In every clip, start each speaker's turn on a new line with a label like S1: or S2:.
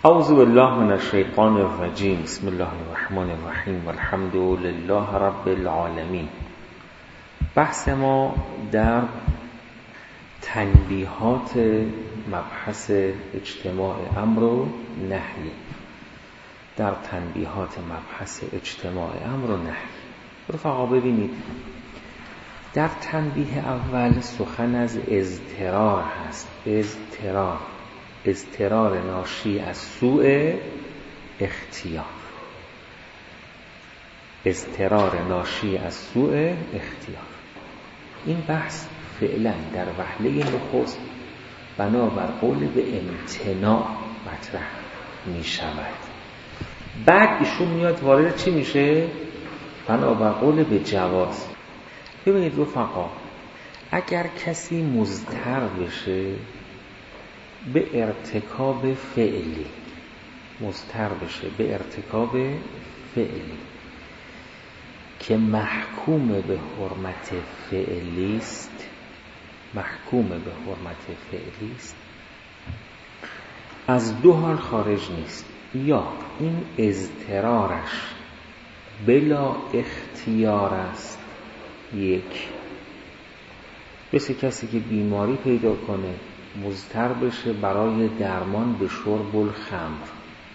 S1: اعوذ بالله من الشیطان الرجیم. بسم الله الرحمن الرحیم والحمد لله رب العالمین. بحث ما در تنبیهات مبحث اجتماع امر و نهی. در تنبیهات مبحث اجتماع امر و نهی رفقا ببینید، در تنبیه اول سخن از اضطرار هست. اضطرار ناشی از سوء اختیار. اضطرار ناشی از سوء اختیار. این بحث فعلا در وهله نخست بنابر قول به امتناع مطرح می شود. بعد ایشون میاد وارد چی میشه؟ بنابر قول به جواز. ببینید رفقا، اگر کسی مضطر بشه به ارتکاب فعلی، که محکوم به حرمت فعلی است، از دو حال خارج نیست. یا این اضطرارش بلا اختیار است، یک، مثل کسی که بیماری پیدا کنه مضطر بشه برای درمان به شرب الخمر.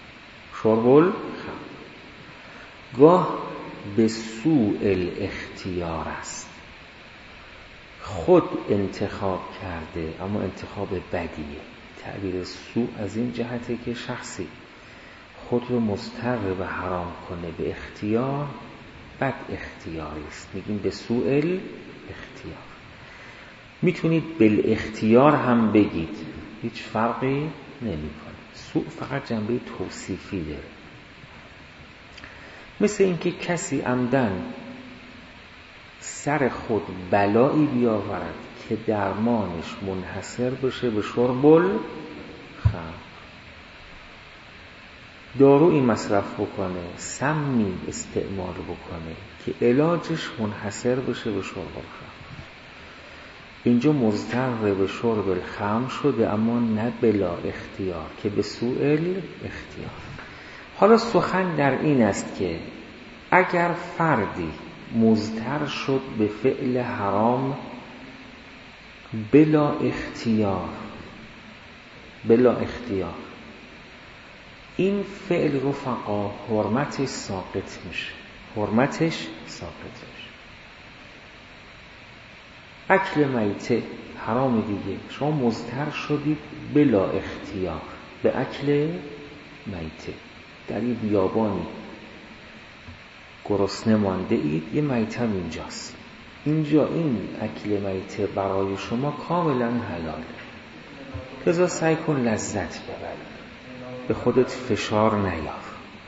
S1: گاه به سوء الاختیار است، خود انتخاب کرده اما انتخاب بدیه. تعبیر سوء از این جهته که شخصی خود رو مضطر به حرام کنه به اختیار، بد اختیاری است، میگیم به سوء الاختیار. میتونید بالاختیار هم بگید، هیچ فرقی نمیکنه. سوء فقط جنبه توصیفی داره. مثل اینکه کسی عمدن سر خود بلایی بیاورد که درمانش منحصر بشه به شرب الخمر. دارویی مصرف بکنه، سمی استعمال بکنه که علاجش منحصر بشه به شرب الخمر. اینجا مضطر به شرب الخمر شده، اما نه بلا اختیار، که به سوء الاختیار. حالا سخن در این است که اگر فردی مضطر شد به فعل حرام بلا اختیار، این فعل رفقا حرمتش ساقط میشه. اکل میته حرام دیگه، شما مضطر شدید بلا اختیار به اکل میته. در یه بیابانی گرسنه مانده اید، یه میته اینجاست. اینجا این اکل میته برای شما کاملا حلاله، لذا سعی کن لذت ببری، به خودت فشار نیار.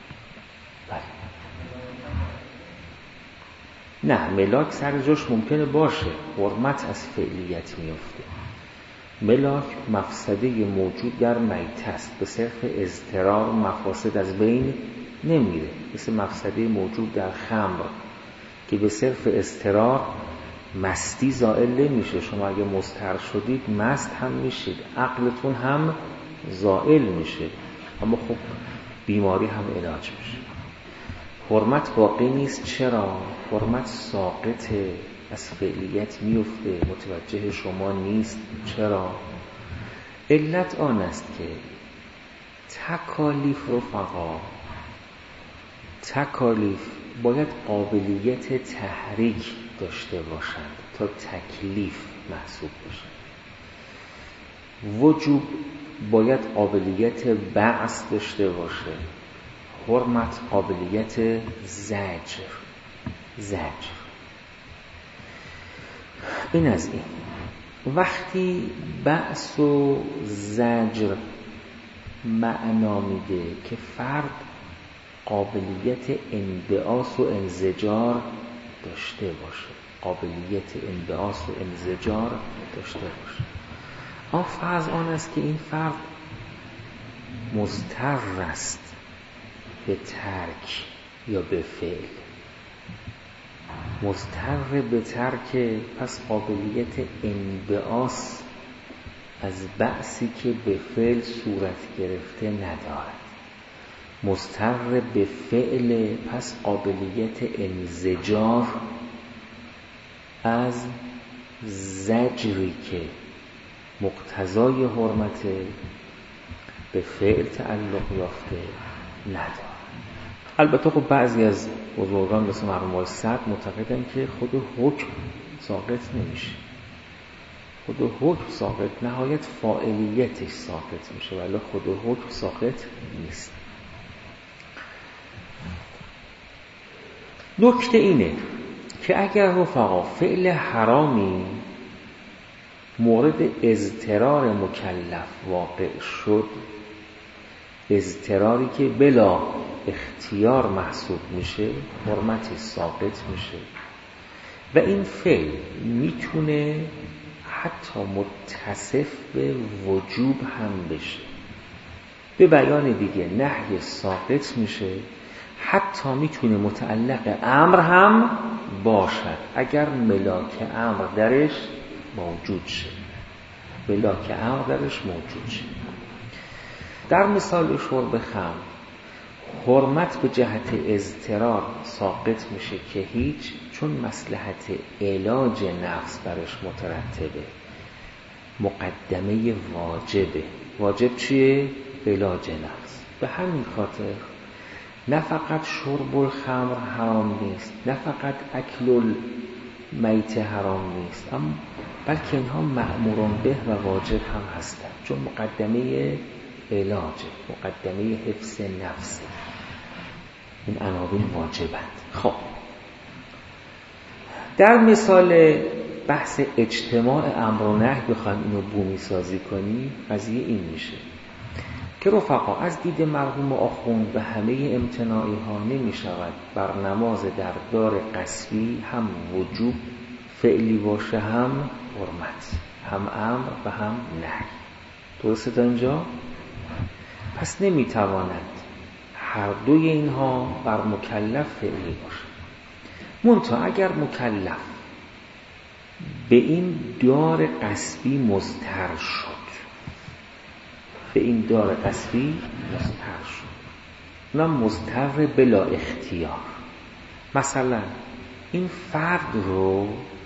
S1: نه، ملاک سر جاش ممکنه باشه، حرمت از فعلیت میفته. ملاک مفسده موجود در میته است، به صرف اضطرار مفاسد از بین نمیره. مثل مفسده موجود در خمر که به صرف اضطرار مستی زائل نمیشه. شما اگه مضطر شدید مست هم میشید، عقلتون هم زائل میشه، اما خب بیماری هم علاج میشه. حرمت باقی نیست. چرا؟ حرمت ساقطه، از فعلیت میفته، متوجه شما نیست. چرا؟ علت آن است که تکالیف باید قابلیت تحریک داشته باشند تا تکلیف محسوب باشند. وجوب باید قابلیت بعث داشته باشه، حرمت قابلیت زجر. این از این. وقتی بعث و زجر معنا میده که فرد قابلیت انبعاث و انزجار داشته باشه. اما فرض آن است که این فرد مضطر است به ترک یا به فعل. مضطر به ترک، پس قابلیت انبعاث از بعثی که به فعل صورت گرفته ندارد. مضطر به فعل، پس قابلیت انزجار از زجری که مقتضای حرمت به فعل تعلق یافته نداره. البته خب بعضی از بزرگان مثل مرحوم صدر معتقدن که خود حکم ساقط نمیشه، خود حکم ساقط، نهایت فاعلیتش ساقط میشه ولی خود حکم ساقط نیست. نکته اینه که اگر رفقا فعل حرامی مورد اضطرار مکلف واقع شد، اضطراری که بلا اختیار محسوب میشه، حرمت ساقط میشه و این فعل میتونه حتی متصف به وجوب هم بشه. به بیان دیگه نهی ساقط میشه، حتی میتونه متعلق امر هم باشد اگر ملاک امر درش موجود شه، ملاک امر درش موجود شه. در مثال شرب خمر حرمت به جهت اضطرار ساقط میشه که هیچ، چون مصلحت علاج نفس برش مترتبه، مقدمه واجبه. واجب چیه؟ علاج نفس. به همین خاطر نه فقط شرب الخمر حرام نیست، نه فقط اکل المیت حرام نیست، اما بلکه اینها مأمورون به و واجب هم هستند، چون مقدمه علاج، مقدمه حفظ نفس، این عناوین واجبند. خب در مثال بحث اجتماع امر و نهی بخوایم اینو بومی سازی کنیم، قضیه این میشه که رفقا از دید مرحوم آخوند به همه امتناعی ها نمی شود بر نماز در دار قصبی هم وجوب فعلی باشه، هم حرمت، هم امر و هم نهی. درسته تا اینجا؟ پس نمی تواند هر دوی اینها بر مکلف فعلی باشه. منتها اگر مکلف به این دار قصبی مضطر شد، به این دار قصبی مضطر شد، اونم مضطر بلا اختیار، مثلا این فرد رو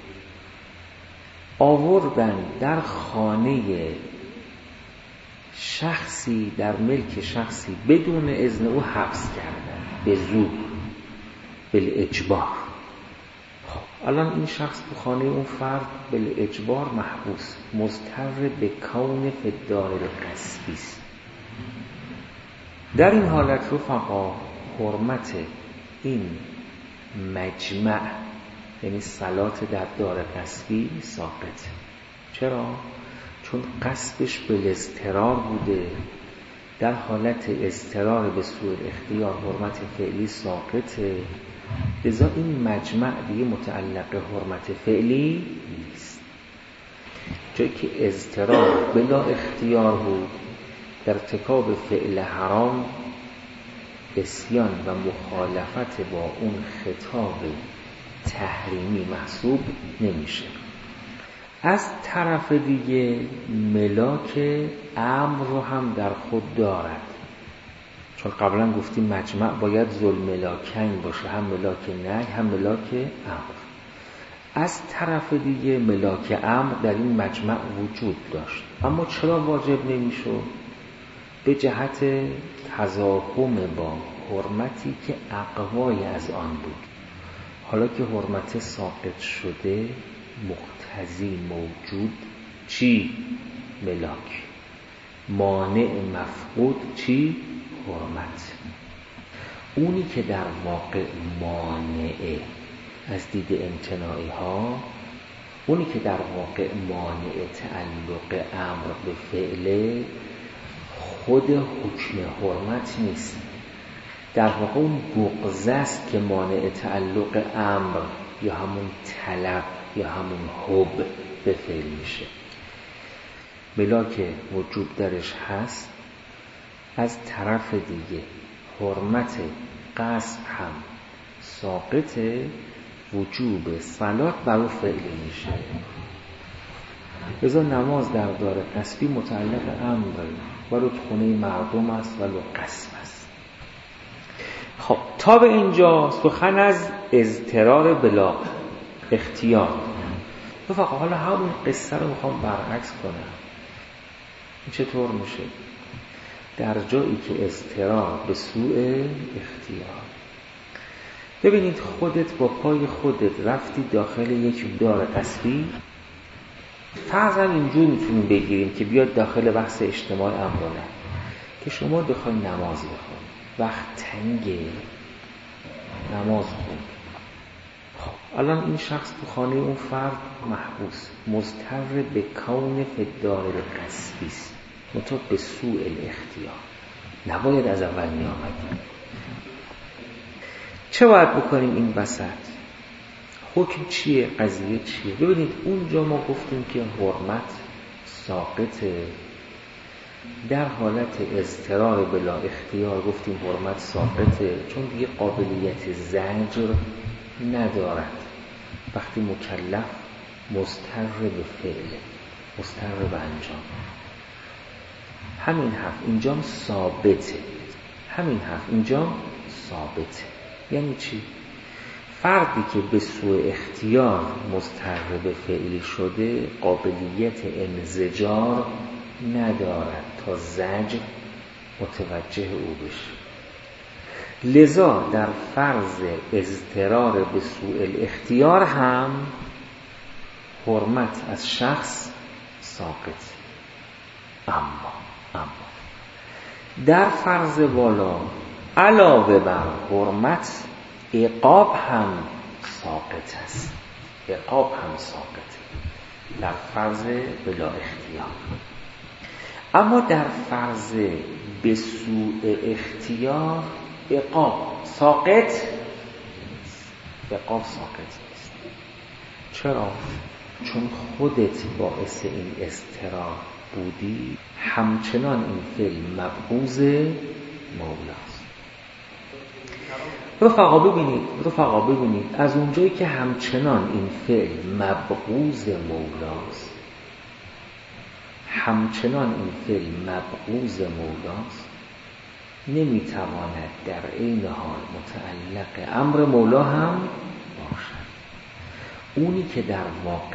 S1: آوردن در خانه شخصی، در ملک شخصی، بدون اذن او حبس کردن، به زور، بالاجبار. خب الان این شخص تو خانه اون فرد بالاجبار محبوس، مضطر به کون فی الدار القصبی است. در این حالت رفقا حرمت این مجمع، یعنی صلات در دار قصبی، ساقطه. چرا؟ چون قصدش بالاضطرار بوده. در حالت اضطرار به سوء اختیار حرمت فعلی ساقطه، لذا این مجمع دیگه متعلق حرمت فعلی نیست. جایی که اضطرار بلا اختیار بود، در ارتکاب فعل حرام عصیان و مخالفت با اون خطاب تحریمی محسوب نمیشه. از طرف دیگه ملاک امر رو هم در خود دارد، چون قبلا گفتیم مجمع باید ذل ملاکین باشه، هم ملاک نهی هم ملاک امر. از طرف دیگه ملاک امر در این مجمع وجود داشت، اما چرا واجب نمیشد؟ به جهت تضاهم با حرمتی که اقوای از آن بود. حالا که حرمت ساقط شده، مقتضی موجود چی؟ ملاک. مانع مفقود چی؟ حرمت. اونی که در واقع مانعه از دید امتناعی ها، اونی که در واقع مانع تعلق امر به فعله، خود حکم حرمت نیست، در واقع اون بغض است که مانع تعلق امر یا همون طلب یا همون حب به فعل میشه. ملاک وجود درش هست، از طرف دیگه حرمت قصد هم ساقط، وجوب صلات برای فعلی میشه. لذا نماز در دار قصبی متعلق امر، ولو خونه مردم است ولو قصب است. خب تا به اینجا سخن از اضطرار بلا اختیار. رفقا حالا همون قصه رو میخوام برعکس کنم. این چطور میشه؟ در جایی که اضطرار به سوء اختیار، ببینید خودت با پای خودت رفتی داخل یک دار قصبی، فرضاً اینجور میتونیم بگیریم که بیاد داخل بحث اجتماع امرانه که شما بخواید نماز بخونید، وقت تنگه، نماز خون. خب الان این شخص تو خانه اون فرد محبوس، مضطر به کون فدار قصبی است، منتها به سوء الاختیار. نباید از اول می آمدیم. چه باید بکنیم این وسط؟ حکم چیه؟ قضیه چیه؟ ببینید اونجا ما گفتیم که حرمت ساقطه. در حالت اضطرار بلا اختیار گفتیم حرمت ساقطه، چون دیگه قابلیت زجر ندارد. وقتی مکلف مضطر به فعل، مضطر به انجام. همین حرف اینجا ثابته. همین حرف اینجا ثابته. یعنی چی؟ فردی که به سوء اختیار مضطر به فعلی شده قابلیت انزجار ندارد تا زجر متوجه او بشه. لذا در فرض اضطرار به سوء الاختیار هم حرمت از شخص ساقط. اما در فرض والا علاوه بر حرمت عقاب هم ساقط است. عقاب هم ساقط در فرض بلا اختیار. اما در فرض به سوء اختیار عقاب ساقط نیست. عقاب ساقط نیست. چرا؟ چون خودت باعث این اضطرار بودی، همچنان این فعل مبغوض مولاست. رفقا ببینید از اونجایی که همچنان این فعل مبغوض مولاست، نمیتواند در عین حال متعلق امر مولا هم باشد. اونی که در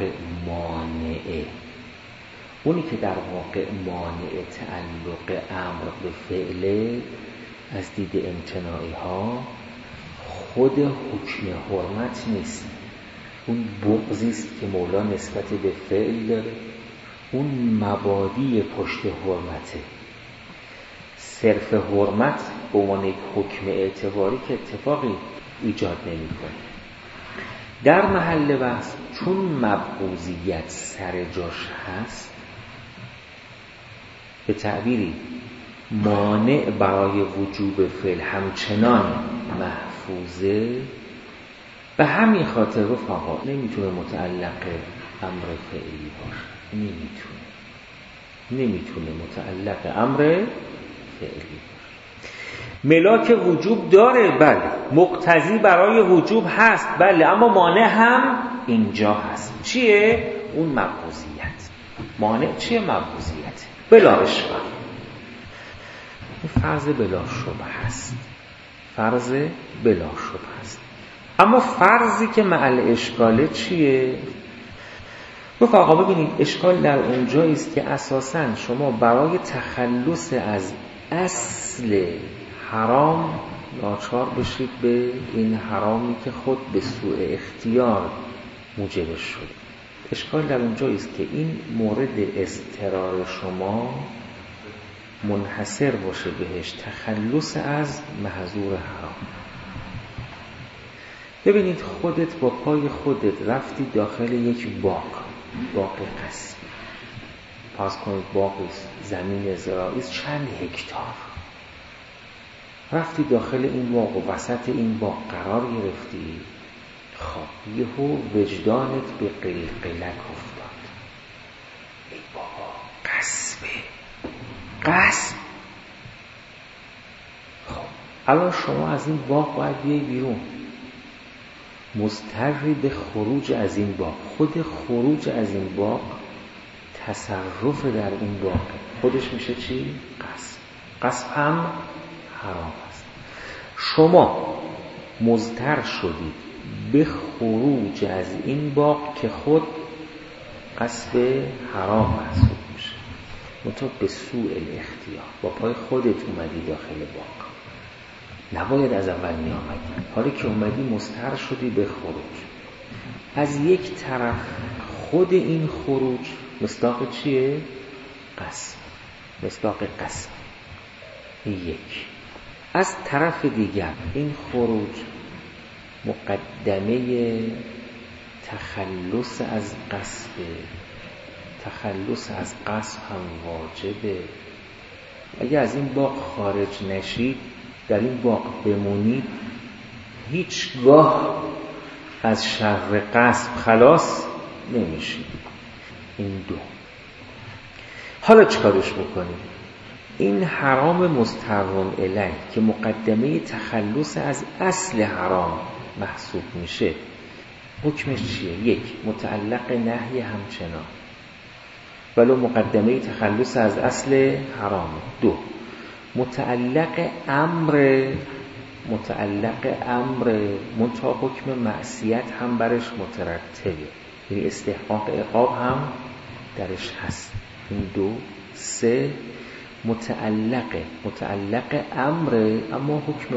S1: واقع مانع تعلق امر به فعل از دید امتناعی ها خود حکم حرمت نیست. اون بغضی است که مولا نسبت به فعل داره، اون مبادی پشت حرمته. صرف حرمت به عنوان یک حکم اعتباری که اتفاقی ایجاد نمی‌کنه. در محل بحث چون مبغوضیت سر جاش هست، به تعبیری مانع برای وجوب فعل همچنان محفوظه، به همین خاطر رفقا نمیتونه متعلق امر فعلی باشه. نمیتونه متعلق امر فعلی باشه. ملاک وجوب داره، بله. مقتضی برای وجوب هست، بله. اما مانع هم اینجا هست. چیه؟ اون مبغوضیت. مانع چیه؟ مبغوضیت. بلا اشکال. فرض بلا شبهه است. اما فرضی که معل اشکاله چیه؟ رفقا ببینید اشکال در اونجایی است که اساساً شما برای تخلص از اصل حرام ناچار بشید به این حرامی که خود به سوء اختیار موجب شد. اشکال در اونجایی است که این مورد اضطرار شما منحصر باشه بهش تخلص از محظور حرام. ببینید خودت با پای خودت رفتی داخل یک باغ قصبی، فرض کنید باغی زمین زراعی چند هکتار، رفتی داخل این باغ و وسط این باغ قرار گرفتی. خب یهو وجدانت به قلقلک افتاد. ای بابا قصب. خب الان شما از این باغ باید بیای بیرون، مضطری به خروج از این باغ. خود خروج از این باغ تصرف در این باغ خودش میشه چی؟ قصب هم حرام است. شما مضطر شدید به خروج از این باغ که خود قصد حرام محسوب میشه، منتها به سوء الاختیار، با پای خودت اومدی داخل باغ، نباید از اول می آمدی. حالا که اومدی مضطر شدی به خروج. از یک طرف خود این خروج مصداق چیه؟ قسم، مصداق قسم. یک. از طرف دیگر این خروج مقدمه تخلص از قصد، تخلص از قصد هم واجبه. اگه از این باغ خارج نشید، در این باغ بمونید، هیچگاه از شر قصد خلاص نمیشید. این دو. حالا چکارش بکنیم؟ این حرام مضطرون الیه که مقدمه تخلص از اصل حرام محسوب میشه، حکمش چیه؟ یک، متعلق نهی همچنان ولو مقدمه تخلص از اصل حرام. دو، متعلق امر منتها حکم معصیت هم برش مترتبه، یعنی استحقاق عقاب هم درش هست. این دو. سه، متعلق امر اما حکم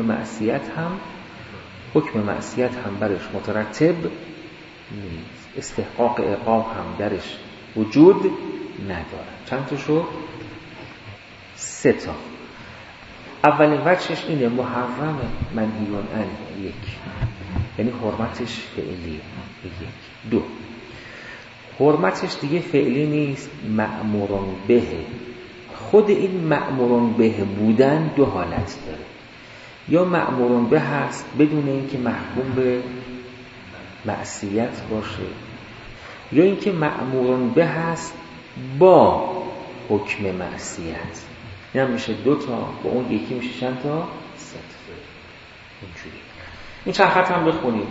S1: معصیت هم برش مترتب نیست، استحقاق عقاب هم درش وجود نداره. چند تا شد؟ 3 تا. اولین وجهش اینه محرم منهیون عنه، یک، یعنی حرمتش فعلیه. یک. دو، حرمتش دیگه فعلی نیست، مأمورون به. خود این مأمورون به بودن دو حالت داره، یا مأمورون به هست بدون اینکه محکوم به معصیت باشه، یا اینکه مأمورون به هست با حکم معصیت. این هم میشه 2 تا، با اون یکی میشه چند تا؟ 3 تا. اینجوری. این چند خط هم بخونیم.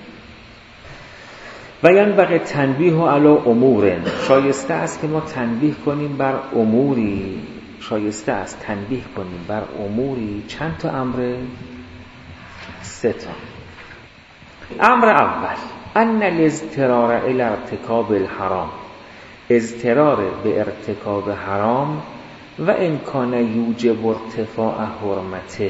S1: و ینبغی تنبیه علی امور، شایسته است که ما تنبیه کنیم بر اموری، چند تا امر؟ 3 تا. امر اول، ان الاضطرار الی ارتکاب الحرام، اضطرار به ارتکاب حرام و امکان یوجب ارتفاع حرمته.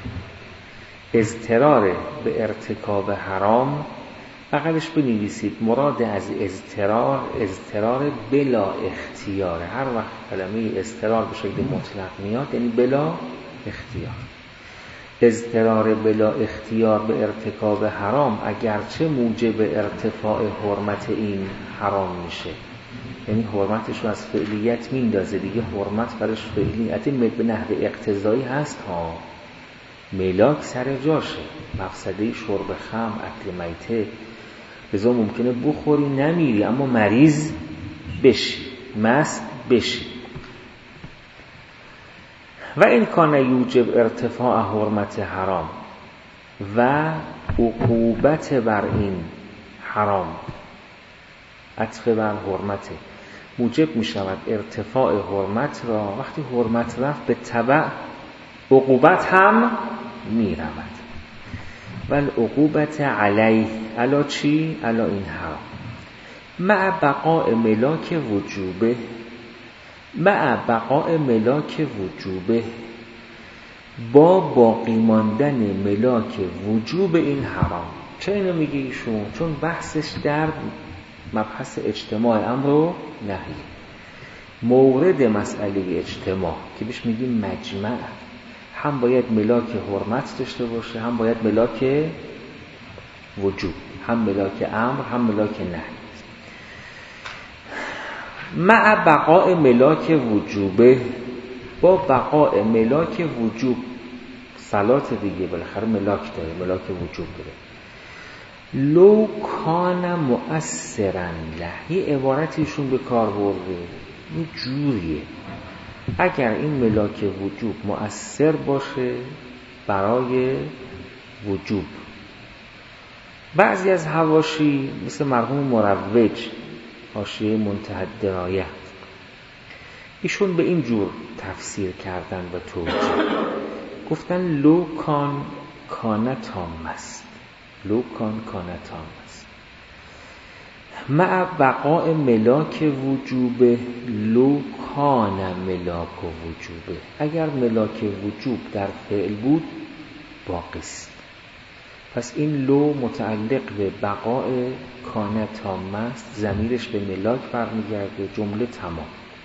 S1: اضطرار به ارتکاب حرام، بغلش بنویسید مراد از اضطرار بلا اختیار. هر وقت کلمه اضطرار به شکل مطلق میاد یعنی بلا اختیار. اضطرار بلا اختیار به ارتکاب حرام اگرچه موجب ارتفاع حرمت این حرام میشه، یعنی حرمتش رو از فعلیت میندازه، دیگه حرمت برش فعلیت به نحو اقتضایی هست ها. ملاک سر جاشه، مفسده شرب خمر، اکل میته، لذا ممکنه بخوری نمیری اما مریض بشی، مست بشی. و این کان یوجب ارتفاع حرمت حرام و عقوبت بر این حرام، عطف بر حرمت، موجب می شود ارتفاع حرمت را. وقتی حرمت رفت به تبع عقوبت هم می رود. والعقوبت علیه، علا چی؟ علا این حرام. مع بقاء ملاک وجوبه، با باقی ماندن ملاک وجوب این حرام. چه اینو میگه ایشون؟ چون بحثش در مبحث اجتماع امر و نهی، مورد مسئله اجتماع که بهش میگیم مجمع، هم باید ملاک حرمت داشته باشه، هم باید ملاک وجوب، هم ملاک امر، هم ملاک نهی. مع بقاء ملاک وجوبه، با بقاء ملاک وجوب، صلات دیگه بالاخره ملاک داره، ملاک وجوب داره. لو کان مؤثرا له، یه عبارتیشون به کار برده، یه جوریه، اگر این ملاک وجوب مؤثر باشه برای وجوب. بعضی از حواشی مثل مرحوم مروج، حاشیه منتهی الدرایه، ایشون به این جور تفسیر کردن و توجیه، گفتن لو کان کان تام است، لو کان تام است. مع بقاء ملاک وجوبه لو کان ملاک وجوبه. اگر ملاک وجوب در فعل بود باقی است. پس این لو متعلق به بقاء کان تام است، ضمیرش به ملاک برمیگرده، جمله تمام.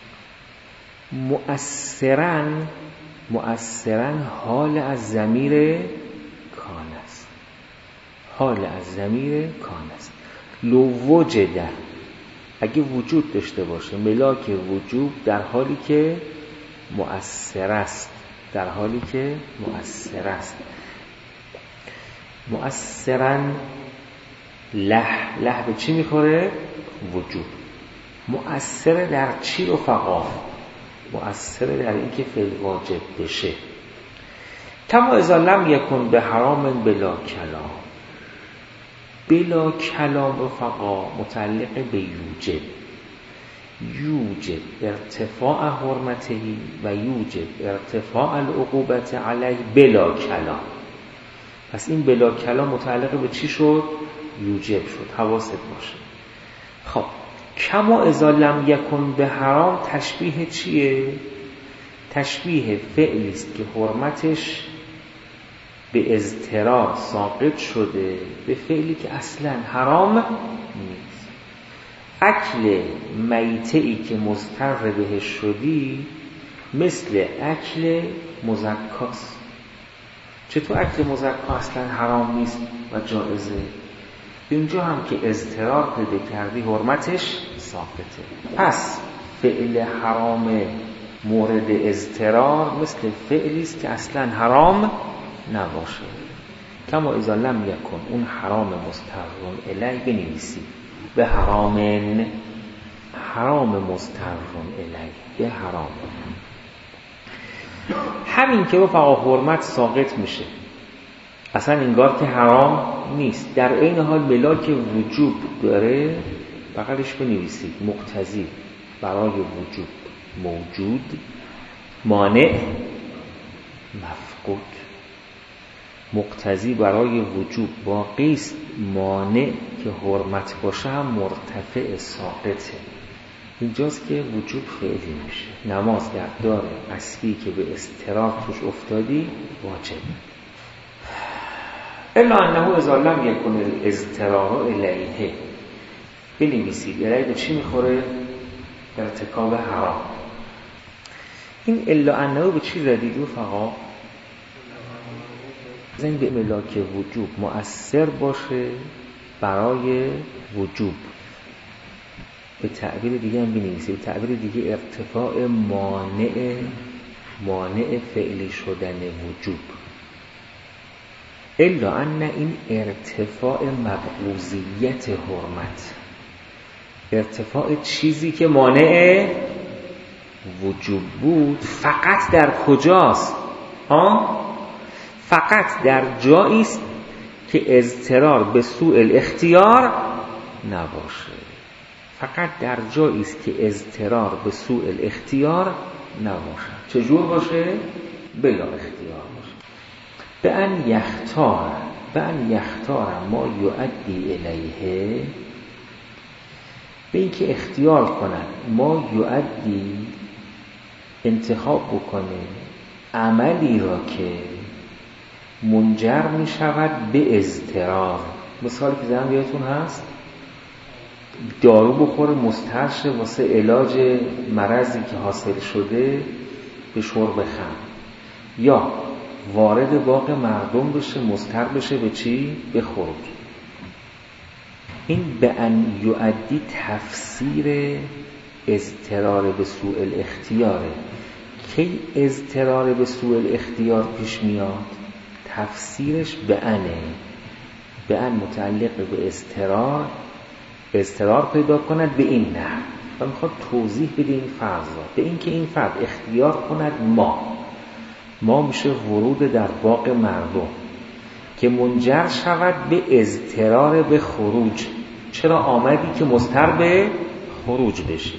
S1: مؤثرا حال از ضمیر کان است، حال از ضمیر کان است. لو وجد، اگه وجود داشته باشه ملاک وجوب در حالی که مؤثر است، در حالی که مؤثر است. مؤثرا له به چی میخوره؟ وجوب. مؤثر در چی رفقا؟ مؤثر در این که فعل واجب بشه. کما اذا لم یکن به حرام بلا کلام. بلا کلام رفقا متعلق به یوجب، یوجب ارتفاع حرمته و یوجب ارتفاع العقوبت علیه بلا کلام. پس این بلا کلام متعلق به چی شد؟ یوجب شد. حواست باشه. خب کما اذا لم یکن به حرام تشبیه چیه؟ تشبیه فعلی است که حرمتش به اضطرار ساقط شده به فعلی که اصلا حرام نیست. اکل میته‌ای که مضطر بهش شدی مثل اکل مزکاست. چطور اکل مزکا اصلا حرام نیست و جایزه؟ اینجا هم که اضطرار پیدا کردی حرمتش ساقطه. پس فعل حرام مورد اضطرار مثل فعلی است که اصلا حرام نباشه. کما اذا لم یکن، اون حرام مضطر الیه بنویسی به حرامن، حرام مضطر الیه به حرام. همین که رفقا حرمت ساقط میشه، اصلا انگار که حرام نیست، در این حال ملاک وجوب داره، بغلش بنویسید مقتضی برای وجوب موجود، مانع مفقود. مقتضی برای وجوب باقی است، مانع که حرمت باشه هم مرتفع ساقطه. اینجاست که وجوب فعلی میشه. نماز در دار قصبی که به اضطرار توش افتادی واجب. الا انه اذا لم یکن الاضطرار الیه، بنویسید الیه به چی میخوره؟ ارتکاب حرام. این الا انه به چی زدید رفقا؟ زنگ به ملاک وجوب مؤثر باشه برای وجوب. به تعبیر دیگه هم بنویسید، به تعبیر دیگه ارتفاع مانع فعلی شدن وجوب. الا ان این ارتفاع مبغوضیت حرمت، ارتفاع چیزی که مانع وجوب بود، فقط در کجاست؟ فقط در جایی است که اضطرار به سوء الاختیار نباشه. فقط در جایی است که اضطرار به سوء الاختیار نباشه. چجور باشه؟ بلا اختیار باشه. به ان یختار ما یؤدی الیه، به این که اختیار کنن ما یؤدی، انتخاب بکنه عملی را که منجر می شود به اضطرار. مثالی که زدم یادتون هست، دارو بخوره مضطر شه واسه علاج مرضی که حاصل شده به شرب خمر، یا وارد باغ مردم بشه مضطر بشه به چی؟ به خروج. این به ان یؤدی تفسیر اضطرار به سوء الاختیاره. کی اضطرار به سوء الاختیار پیش میاد؟ تفسیرش به انه. به ان متعلق به اضطرار پیدا کند به این نه و میخواد توضیح بده این فرض را، به این که این فرد اختیار کند ما میشه ورود در باغ مردم که منجر شود به اضطرار به خروج. چرا آمدی که مضطر به خروج بشی؟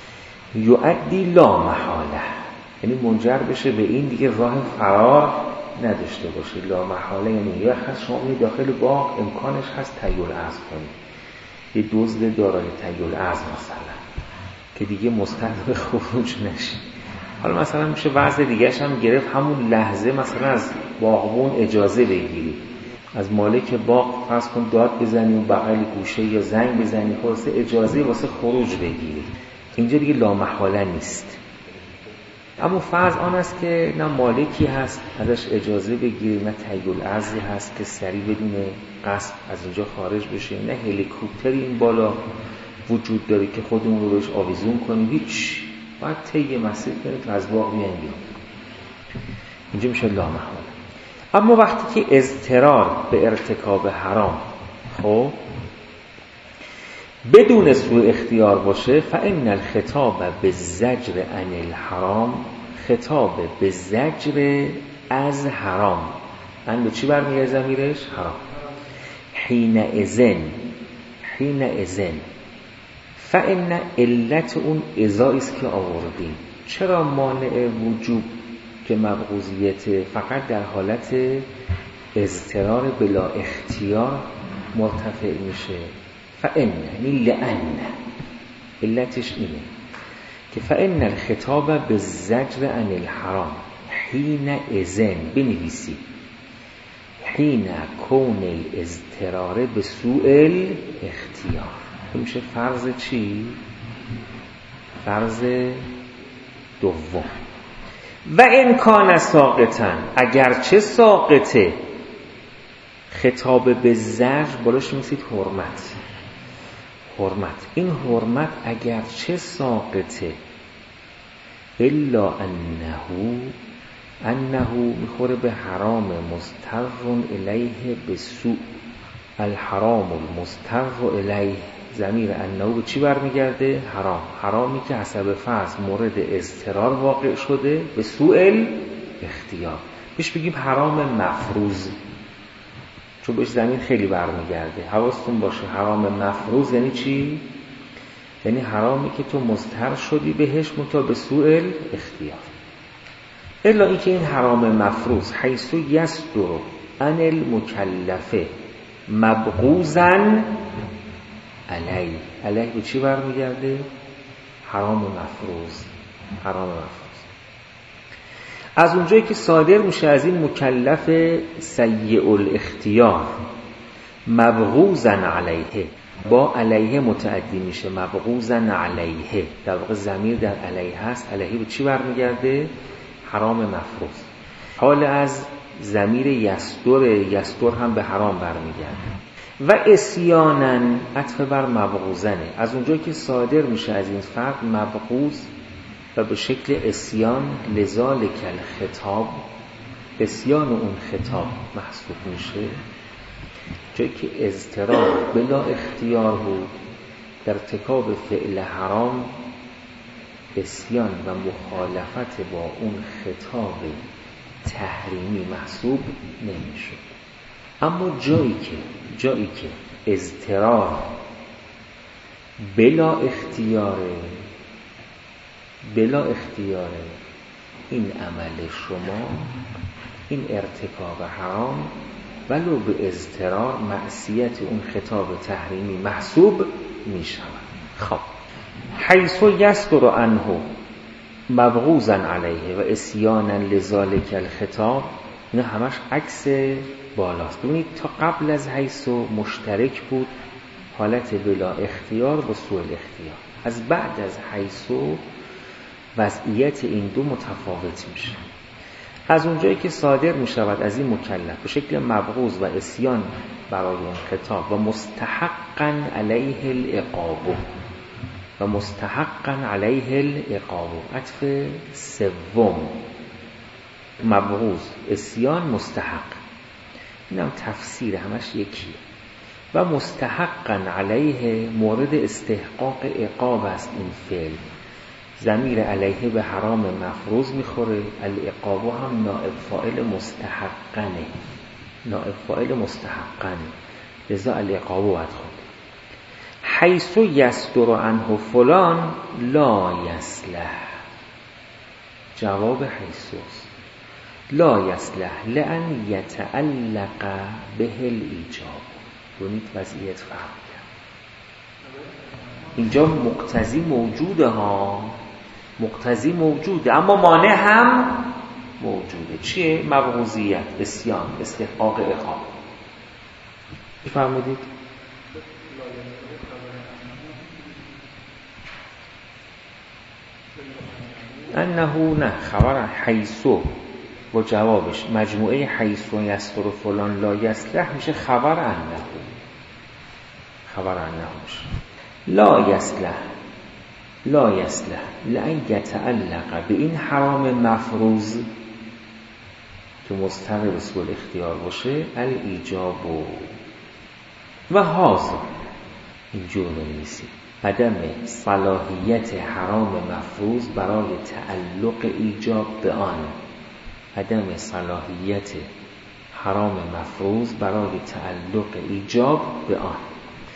S1: یؤدی لا محاله، یعنی منجر بشه به این دیگه راه فرار نداشته باشه. لا محاله یعنی یا خاص شما می داخل باغ امکانش هست تهیل ارز کنید، یه دزد دارای تهیل ارز مثلا که دیگه مستحق خروج نشید. حالا مثلا میشه وضع دیگه‌ش هم گرفت، همون لحظه مثلا از باغبون اجازه بگیری، از مالک باغ فرض کن داد بزنی اون بغل گوشه یا زنگ بزنی، خلاص اجازه واسه خروج بگیری. اینجا دیگه لا محاله نیست. اما فرض آن است که نه مالکی هست ازش اجازه بگیری، نه تهیل ارزی هست که سریع بدون قصد از اینجا خارج بشه، نه هلیکوپتری این بالا وجود داره که خودمون رو بهش آویزون کنیم، هیچ، باید طی مسیر کنید و از باغ بیاین بیرون. اینجا میشه لا محاله. اما وقتی که اضطرار به ارتکاب حرام خب بدون سوء اختیار باشه، فإن الخطاب بالزجر عن الحرام، خطاب به زجر از حرام، من به چی برمیگرده ضمیرش؟ حرام. حین اذن فإن علت اون ازایی است که آوردیم. چرا مانع وجوب که مبغوضیت فقط در حالت اضطرار بلا اختیار مرتفع میشه؟ فإن یعنی لأن، علتش اینه که فإن الخطاب بالزجر عن الحرام حین اذن، بنویسی حین کون الاضطرار به سوء الاختیار. میشه فرض چی؟ فرض دوم. و امکان ساقطن، اگرچه ساقطه، خطاب به زجر بالاش میسید حرمت، این حرمت اگرچه ساقطه، الا انه میخوره به حرام مضطر الیه به سوء. الحرام المضطر الیه، ضمیر انه به چی برمیگرده؟ حرام، حرامی که حسب فرض مورد اضطرار واقع شده به سوء الاختیار. بهش بگیم حرام مفروض، چون بهش زمین خیلی برمیگرده. حواستون باشه حرام مفروض یعنی چی؟ یعنی حرامی که تو مضطر شدی بهش منتها به سوء الاختیار. الا اینکه این حرام مفروض حیث یصدر عن المکلف مبغوضا علیه به چی برمیگرده؟ حرام مفروض. از اونجایی که صادر میشه از این مکلف سیء الاختیار مبغوضا علیه، با علیه متعدی میشه، مبغوضا علیه، در واقع ضمیر در علیه هست. علیه به چی برمیگرده؟ حرام مفروض. حال از ضمیر یصدر هم به حرام برمیگرده. و عصیانا عطف بر مبغوضنه، از اونجایی که صادر میشه از این فرد مبغوض و به شکل عصیان، لذالک الخطاب، عصیان اون خطاب محسوب میشه. جایی که اضطرار بلا اختیار بود در ارتکاب فعل حرام، عصیان و مخالفت با اون خطاب تحریمی محسوب نمیشد. اما جایی که اضطرار بلا اختیاره، این عمل شما، این ارتکاب حرام ولو به اضطرار معصیت اون خطاب تحریمی محسوب می شود. خب حیث یصدر عنه مبغوضا علیه و عصیانا لذالک الخطاب، اینا همش عکس بالاست. ببینید تا قبل از حیث مشترک بود حالت بلا اختیار با سوء الاختیار، از بعد از حیث وضعیت این دو متفاوت میشه. از اونجایی که صادر میشود از این مکلف به شکل مبغوض و عصیان برای اون خطاب و مستحقا علیه العقاب، عطف سوم، مبغوض، عصیان، مستحق، اینم تفسیر همش یکیه. و مستحقا علیه مورد استحقاق عقاب است این فعل، ضمیر علیه به حرام مفروض میخوره، العقاب هم نائب فاعل مستحقنه، لذا العقاب باید خود. حیث یصدر عنه فلان لا یصلح، جواب حیثوست. لا یصلح لأن یتعلق به الایجاب. ببینید وضعیت فرق کرد. اینجا مقتضی موجوده ها، مقتضی موجوده، اما مانع هم موجوده. چیه؟ مبعوضیت، اسیان، استحقاق عقاب. فرمودید؟ انه نه، خبر حیثو با جوابش مجموعه حیث و یستر و فلان لا یصلح میشه خبر انه. خبر انه میشه لا یصلح. لا یصلح لأن یتعلق به این حرام مفروض که مستقر به سوء الاختیار باشه الایجاب و حاضر. اینجور بنویسید عدم صلاحیت حرام مفروض برای تعلق ایجاب به آن. عدم صلاحیت حرام مفروض برای تعلق ایجاب به آن.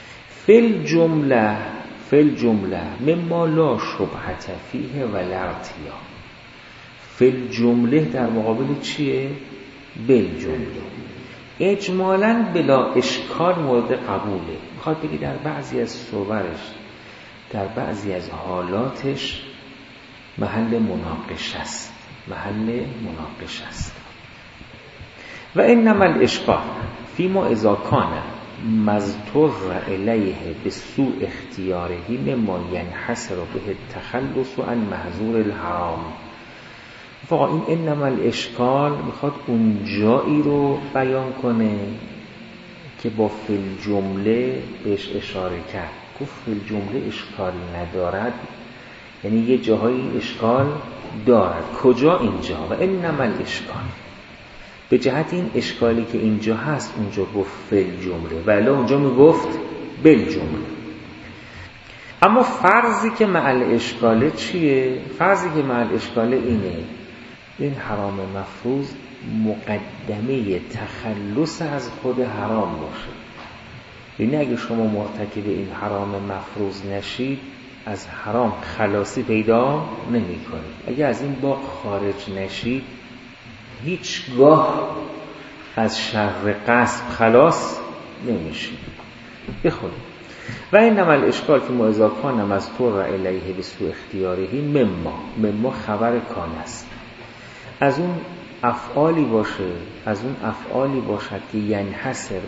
S1: فی الجمله مما لا شبهة فیه ولا ارتیاب. فی الجمله در مقابل چیه؟ بالجمله. اجمالاً بلا اشکال مورد قبوله. میخواد بگی در بعضی از صورش، در بعضی از حالاتش محل مناقشه است. محل مناقشه است. و انما الاشکال فیما اذا کان مضطر الیه به سوء اختیاره مما ینحصر به التخلص عن محظور الحرام. فقط این انما الاشکال میخواد اون جایی رو بیان کنه که با فی الجمله بهش اشاره کرد. گفت فی الجمله اشکال ندارد، یعنی یه جاهایی اشکال دارد. کجا؟ اینجا. و انما الاشکال به جهت این اشکالی که اینجا هست اونجا گفت فی الجمله، ولی اونجا میگفت بالجمله. اما فرضی که محل اشکاله چیه؟ فرضی که محل اشکاله اینه این حرام مفروض مقدمه تخلص از خود حرام باشه. یعنی اگه شما مرتکب این حرام مفروض نشید از حرام خلاصی پیدا نمی کنید. اگه از این باغ خارج نشید هیچگاه از شر قصب خلاص نمیشید. بخونید و اینما الاشکال که اذا کان مضطر الیه به سوء اختیاره مما خبر کان است. از اون افعالی باشه، از اون افعالی باشد که ینحصر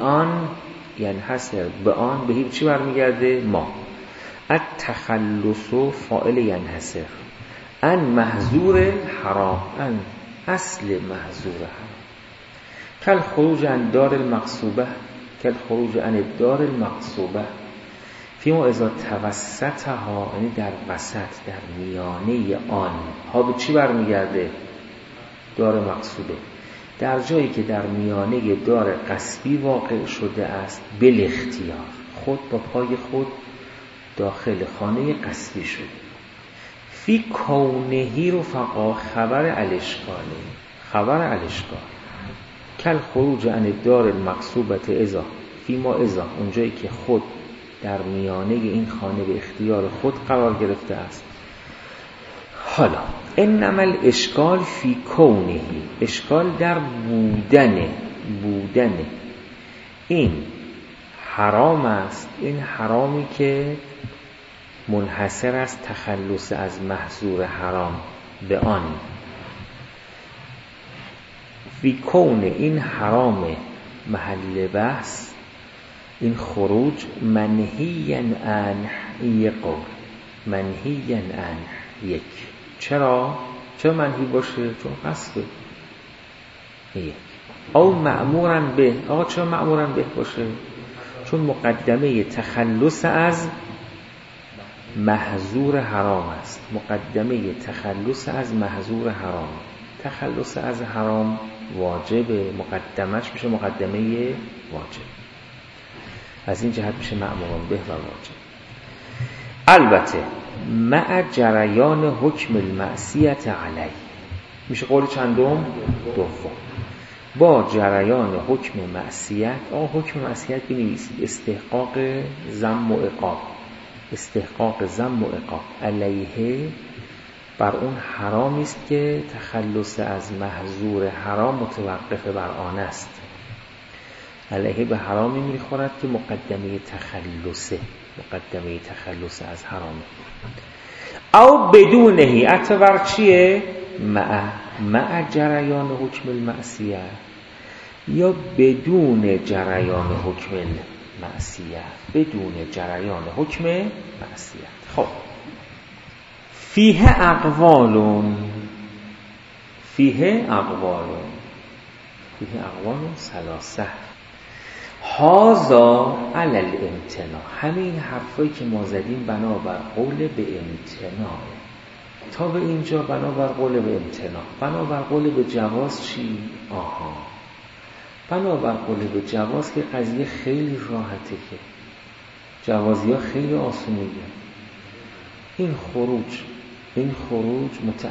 S1: به آن به چی برمیگرده؟ ما. التخلص فاعل ینحصر، ان محظور حرام، ان اصل محظور حرام. کل خروج عن دار المقصوبه، کل خروج عن دار المقصوبه فیما اذا توسطها، یعنی در وسط، در میانه آن. ها به چی برمیگرده؟ دار مقصوبه. در جایی که در میانه دار قصبی واقع شده است بالاختیار، خود با پای خود داخل خانه قصبی شده. فی کونهی رفقا خبر الاشکاله، خبر الاشکال. کل خروج عن دار المقصوبت ازا فیما ازا، اونجایی که خود در میانه این خانه به اختیار خود قرار گرفته است. حالا انما الاشکال فی کونهی، اشکال در بودن این حرام است. این حرامی که منحصر است تخلص از محظور حرام به آن. فی کون این حرام محل بحث، این خروج منهی عنه، این یک قول منهی عنه. یک، چرا منهی باشه؟ چون قصده. یک او مأمورا به. آقا چرا مأمورا به باشه؟ چون مقدمه تخلص از محظور حرام است. مقدمه تخلص از محظور حرام. تخلص از حرام واجبه، مقدمش میشه مقدمه واجب. از این جهت میشه مأموران به و واجب. البته مع جریان حکم المعصیت علی، میشه قول چندم؟ دوم. با جریان حکم معصیت. حکم معصیت بنویسید استحقاق ذم و عقاب، استحقاق ذم و عقاب علیه بر اون حرامی است که تخلص از محظور حرام متوقف بر آن است. علیه به حرامی میخورد که مقدمه تخلص از حرامه. او بدونهی اعتبار چیه؟ مع جریان حکم المعصیه، یا بدون جریان حکم المعصیه، بدون جریان حکم معصیه. خب فیه اقوال ثلاثه. هذا علی الامتناع، همین حرفایی که ما زدیم بنابر قول به امتناع. تا به اینجا بنابر قول به امتناع. بنابر قول به جواز چی؟ بنابر قول به جواز که قضیه خیلی راحته، که جوازی ها خیلی آسونیه. این خروج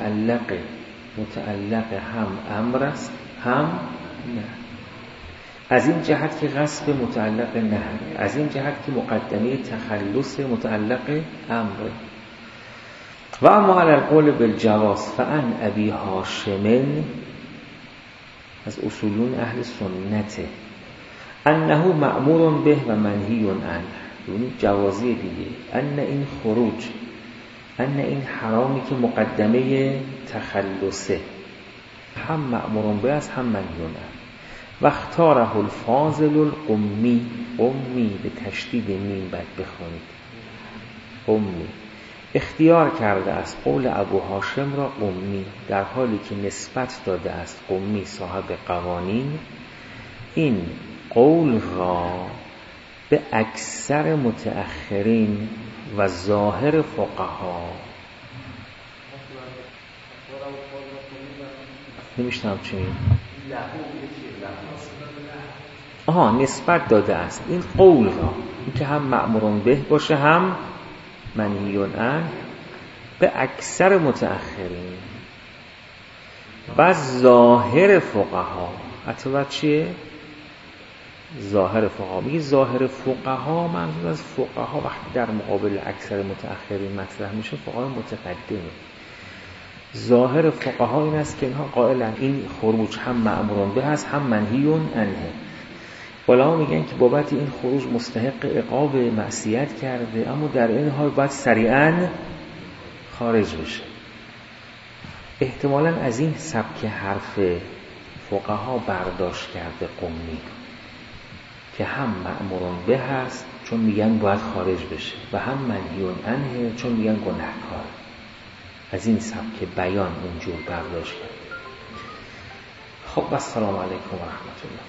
S1: متعلق هم امر است هم نه. از این جهت که غصب متعلق نه، از این جهت که مقدمه تخلص متعلق امر. و اما علی القول بالجواز فعن ابی هاشم، از اصولون اهل سنته، انه مأمور به و منهی عنه. یعنی جوازی دیگه، ان این حرامی که مقدمه تخلصه هم مأمور به است هم منهی عنه. و اختاره الفاضل القمی، قمی به تشدید میم باید بخونید، قمی اختیار کرده است قول ابو هاشم را قمی، در حالی که نسبت داده است قمی صاحب قوانین این قول را به اکثر متأخرین و ظاهر فقها. نمیشتم چی نسبت داده است این قول را، این که هم مأمور به باشه هم منهی عنه، به اکثر متأخرین و ظاهر فقها. حتی چیه؟ ظاهر فقها. میگه ظاهر فقها منظور از فقها وقتی در مقابل اکثر متأخرین مطرح میشه فقهای متقدمه. ظاهر فقها این است که اینها قائلن این خروج هم مأمور به هست هم منهی عنه. علما میگن که بابت این خروج مستحق عقاب معصیت کرده، اما در این حال باید سریعاً خارج بشه. احتمالاً از این سبک حرف فقها برداشت کرده قمی که هم مأمور به هست چون میگن باید خارج بشه و هم منهی عنه چون میگن گناهکار. از این سبک بیان اونجور برداشت کرده. خب السلام علیکم و رحمت الله.